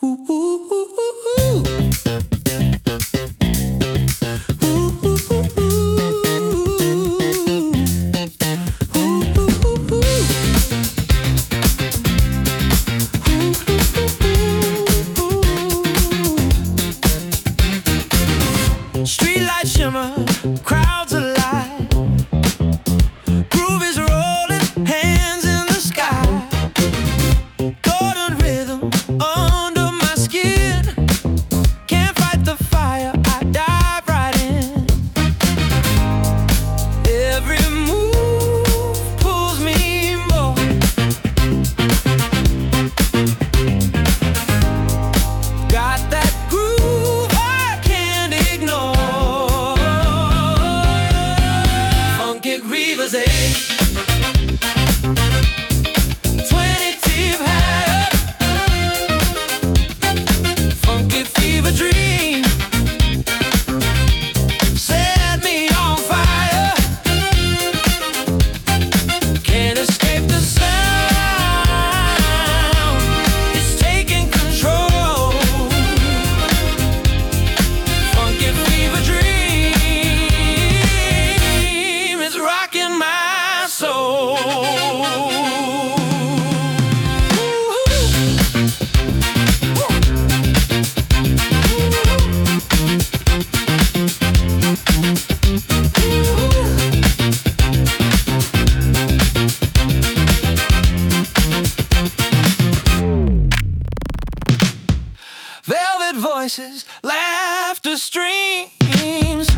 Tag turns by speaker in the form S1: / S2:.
S1: Streetlight shimmer, crowds alive. Groove is rolling, hands in the sky. Golden rhythm under my skin. Can't fight the fire, I dive right in. Every move pulls me more. Got that groove I can't ignore. Funky Reavers, eh? 20 tip high up. Funky fever dream. Set me on fire. Can't escape the sound. It's taking control. Funky fever dream is rocking my soul. Velvet voices, laughter streams.